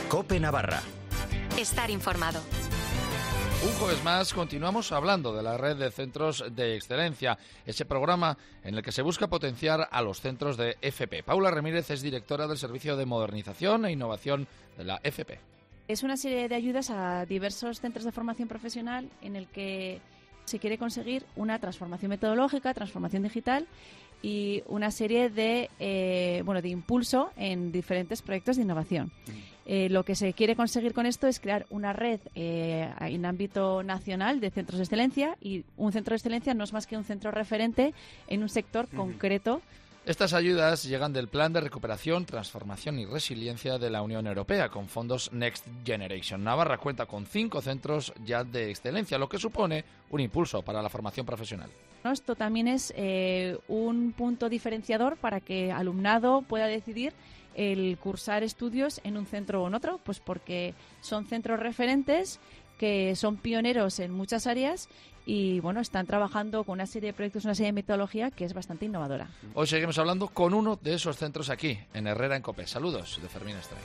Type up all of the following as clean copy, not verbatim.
COPE Navarra. Estar informado. Un jueves más continuamos hablando de la red de centros de excelencia, ese programa en el que se busca potenciar a los centros de FP. Paula Ramírez es directora del Servicio de Modernización e Innovación de la FP. Es una serie de ayudas a diversos centros de formación profesional en el que se quiere conseguir una transformación metodológica, transformación digital y una serie de impulso en diferentes proyectos de innovación. Lo que se quiere conseguir con esto es crear una red en ámbito nacional de centros de excelencia, y un centro de excelencia no es más que un centro referente en un sector concreto. Estas ayudas llegan del Plan de Recuperación, Transformación y Resiliencia de la Unión Europea, con fondos Next Generation. Navarra cuenta con 5 centros ya de excelencia, lo que supone un impulso para la formación profesional. Esto también es un punto diferenciador para que alumnado pueda decidir el cursar estudios en un centro o en otro, pues porque son centros referentes que son pioneros en muchas áreas y están trabajando con una serie de proyectos, una serie de metodología que es bastante innovadora. Hoy seguimos hablando con uno de esos centros aquí, en Herrera en COPE. Saludos de Fermín Estrella.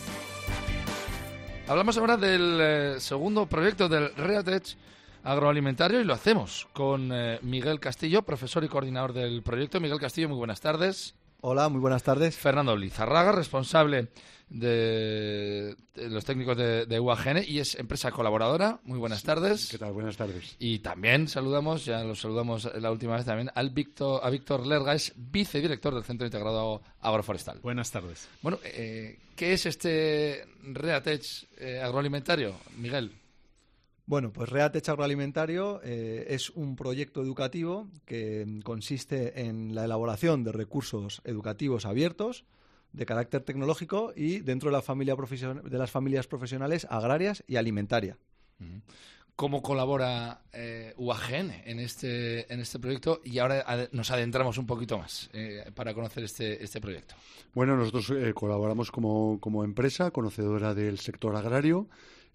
Hablamos ahora del segundo proyecto del REATECH agroalimentario y lo hacemos con Miguel Castillo, profesor y coordinador del proyecto. Miguel Castillo, muy buenas tardes. Hola, muy buenas tardes. Fernando Lizarraga, responsable de los técnicos de UAGN y es empresa colaboradora. Muy buenas tardes. ¿Qué tal? Buenas tardes. Y también saludamos, ya lo saludamos la última vez también, a Víctor Lerga, es vicedirector del Centro Integrado Agroforestal. Buenas tardes. Bueno, ¿qué es este REATECH agroalimentario, Miguel? Bueno, pues REATECH Agroalimentario es un proyecto educativo que consiste en la elaboración de recursos educativos abiertos de carácter tecnológico y dentro de de las familias profesionales agrarias y alimentaria. ¿Cómo colabora UAGN en este proyecto? Y ahora nos adentramos un poquito más para conocer este proyecto. Bueno, nosotros colaboramos como empresa conocedora del sector agrario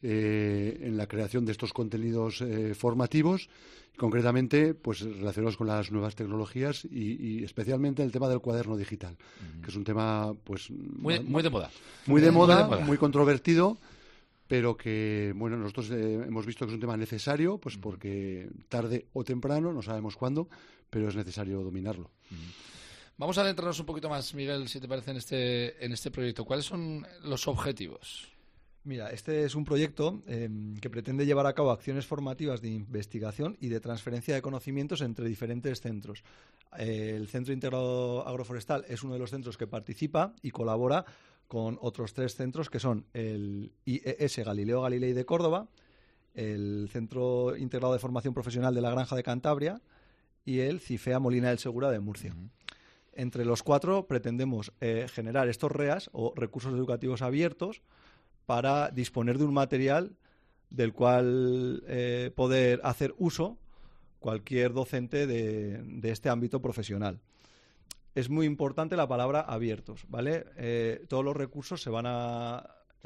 en la creación de estos contenidos formativos, concretamente pues relacionados con las nuevas tecnologías y especialmente el tema del cuaderno digital, que es un tema pues muy de moda. Muy de moda, muy controvertido, pero que bueno, nosotros hemos visto que es un tema necesario, pues porque tarde o temprano, no sabemos cuándo, pero es necesario dominarlo. Vamos a adentrarnos un poquito más, Miguel, si te parece, en este proyecto. ¿Cuáles son los objetivos? Mira, este es un proyecto que pretende llevar a cabo acciones formativas de investigación y de transferencia de conocimientos entre diferentes centros. El Centro Integrado Agroforestal es uno de los centros que participa y colabora con otros 3 centros que son el IES Galileo Galilei de Córdoba, el Centro Integrado de Formación Profesional de la Granja de Cantabria y el CIFEA Molina del Segura de Murcia. Entre los 4 pretendemos generar estos REAs o recursos educativos abiertos para disponer de un material del cual poder hacer uso cualquier docente de este ámbito profesional. Es muy importante la palabra abiertos, ¿vale? Todos los recursos se va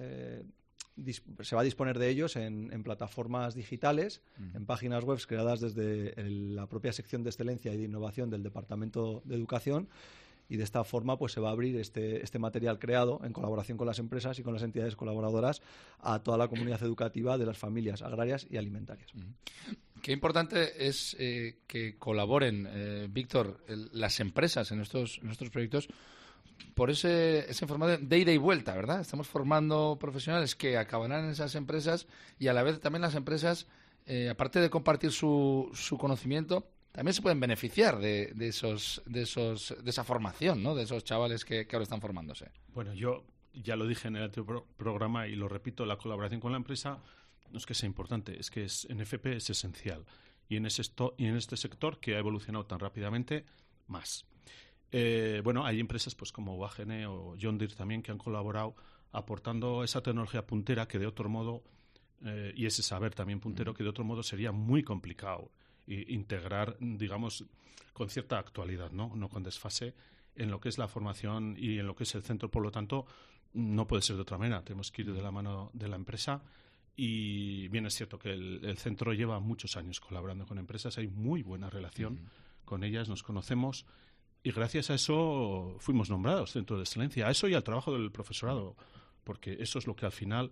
a disponer de ellos en plataformas digitales, en páginas web creadas desde la propia sección de excelencia y de innovación del Departamento de Educación. Y de esta forma pues se va a abrir este material creado en colaboración con las empresas y con las entidades colaboradoras a toda la comunidad educativa de las familias agrarias y alimentarias. Qué importante es que colaboren, Víctor, las empresas en estos proyectos por ese formato de ida y vuelta, ¿verdad? Estamos formando profesionales que acabarán en esas empresas y a la vez también las empresas, aparte de compartir su conocimiento, también se pueden beneficiar de esa formación, ¿no? De esos chavales que ahora están formándose. Bueno, yo ya lo dije en el anterior programa y lo repito, la colaboración con la empresa no es que sea importante, es que en FP es esencial. Y en este sector que ha evolucionado tan rápidamente, más. Hay empresas pues como UAGN o John Deere también que han colaborado aportando esa tecnología puntera que de otro modo, y ese saber también puntero que de otro modo sería muy complicado integrar, digamos, con cierta actualidad, no con desfase en lo que es la formación y en lo que es el centro. Por lo tanto, no puede ser de otra manera. Tenemos que ir de la mano de la empresa y bien es cierto que el centro lleva muchos años colaborando con empresas. Hay muy buena relación con ellas, nos conocemos y gracias a eso fuimos nombrados centro de excelencia. A eso y al trabajo del profesorado porque eso es lo que al final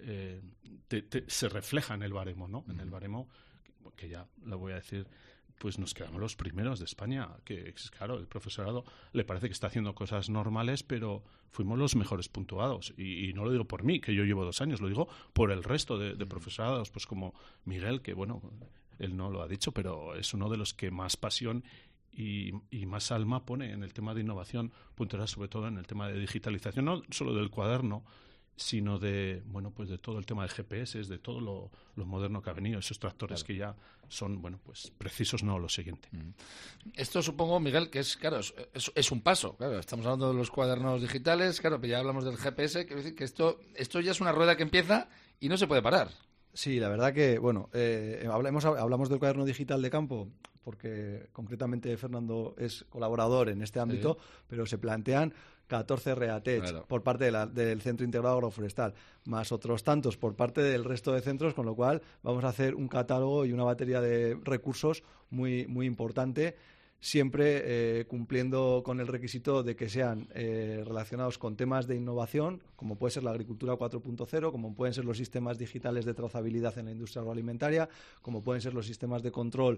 se refleja en el baremo, ¿no? En el baremo, que ya lo voy a decir, pues nos quedamos los primeros de España, que claro, el profesorado le parece que está haciendo cosas normales, pero fuimos los mejores puntuados. Y no lo digo por mí, que yo llevo 2 años, lo digo por el resto de profesorados, pues como Miguel, que bueno, él no lo ha dicho, pero es uno de los que más pasión y más alma pone en el tema de innovación, puntuará sobre todo en el tema de digitalización, no solo del cuaderno, sino de, bueno, pues de todo el tema de GPS, de todo lo moderno que ha venido, esos tractores que ya son, bueno, pues precisos, no lo siguiente. Esto supongo, Miguel, que es, claro, es un paso. Claro, estamos hablando de los cuadernos digitales, claro, pero ya hablamos del GPS, quiero decir que esto ya es una rueda que empieza y no se puede parar. Sí, la verdad que, bueno, hablamos del cuaderno digital de campo porque concretamente Fernando es colaborador en este ámbito, pero se plantean 14 REATECH por parte del Centro Integrado Agroforestal, más otros tantos por parte del resto de centros, con lo cual vamos a hacer un catálogo y una batería de recursos muy, muy importante, siempre cumpliendo con el requisito de que sean relacionados con temas de innovación, como puede ser la agricultura 4.0, como pueden ser los sistemas digitales de trazabilidad en la industria agroalimentaria, como pueden ser los sistemas de control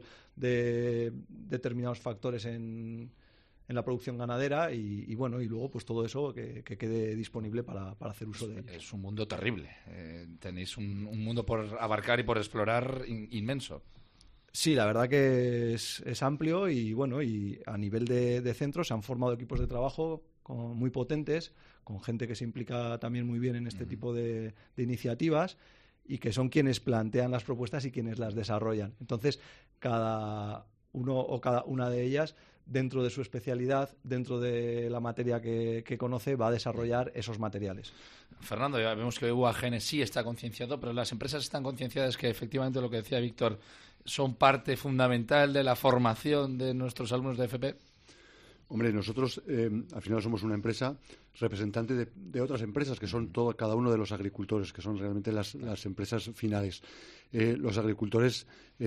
de determinados factores en la producción ganadera y bueno, y luego pues todo eso que quede disponible para hacer uso de ellos. Es un mundo terrible. Tenéis un mundo por abarcar y por explorar inmenso. Sí, la verdad que es amplio y bueno, y a nivel de centros se han formado equipos de trabajo muy potentes, con gente que se implica también muy bien en este tipo de iniciativas y que son quienes plantean las propuestas y quienes las desarrollan. Entonces, cada uno o cada una de ellas, dentro de su especialidad, dentro de la materia que conoce, va a desarrollar esos materiales. Fernando, ya vemos que UAGN sí está concienciado, pero las empresas están concienciadas que efectivamente lo que decía Víctor son parte fundamental de la formación de nuestros alumnos de FP. Hombre, nosotros al final somos una empresa representante de otras empresas que son cada uno de los agricultores, que son realmente las empresas finales. Los agricultores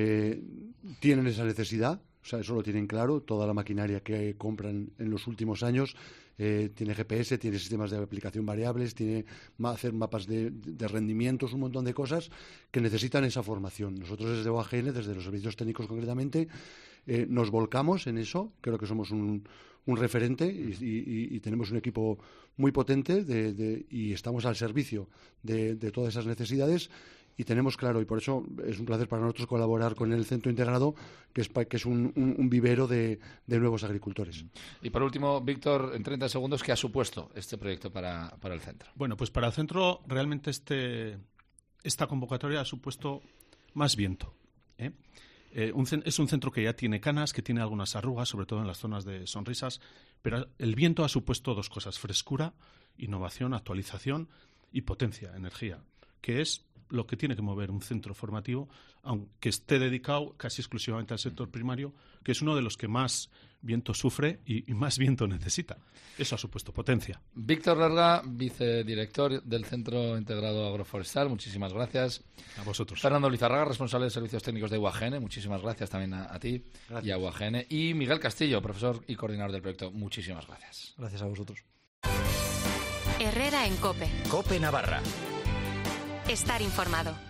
tienen esa necesidad, o sea, eso lo tienen claro. Toda la maquinaria que compran en los últimos años tiene GPS, tiene sistemas de aplicación variables, tiene hacer mapas de rendimientos, un montón de cosas que necesitan esa formación. Nosotros desde OAGN, desde los servicios técnicos concretamente, nos volcamos en eso. Creo que somos un referente y tenemos un equipo muy potente y estamos al servicio de todas esas necesidades y tenemos claro, y por eso es un placer para nosotros colaborar con el Centro Integrado, que es un vivero de nuevos agricultores. Y por último, Víctor, en 30 segundos, ¿qué ha supuesto este proyecto para el centro? Bueno, pues para el centro realmente esta convocatoria ha supuesto más viento, es un centro que ya tiene canas, que tiene algunas arrugas, sobre todo en las zonas de sonrisas, pero el viento ha supuesto 2 cosas: frescura, innovación, actualización y potencia, energía, que es lo que tiene que mover un centro formativo, aunque esté dedicado casi exclusivamente al sector primario, que es uno de los que más viento sufre y más viento necesita. Eso ha supuesto potencia. Víctor Larga, vicedirector del Centro Integrado Agroforestal, muchísimas gracias. A vosotros. Fernando Lizarraga, responsable de servicios técnicos de UAGN, muchísimas gracias también a ti. Gracias. Y a UAGN. Y Miguel Castillo, profesor y coordinador del proyecto, muchísimas gracias. Gracias a vosotros. Herrera en COPE. COPE Navarra. Estar informado.